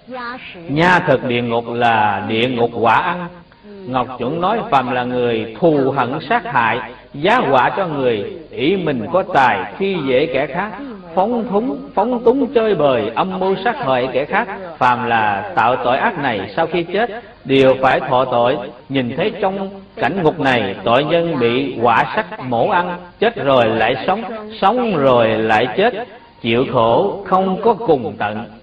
Nha thực địa ngục là địa ngục quả ăn. Ngọc Chuẩn nói phàm là người thù hận sát hại, giá họa cho người, ỷ mình có tài khi dễ kẻ khác, phóng túng chơi bời, âm mưu sát hại kẻ khác, phàm là tạo tội ác này sau khi chết đều phải thọ tội. Nhìn thấy trong cảnh ngục này, tội nhân bị hỏa sắc mổ ăn, chết rồi lại sống, sống rồi lại chết, chịu khổ không có cùng tận.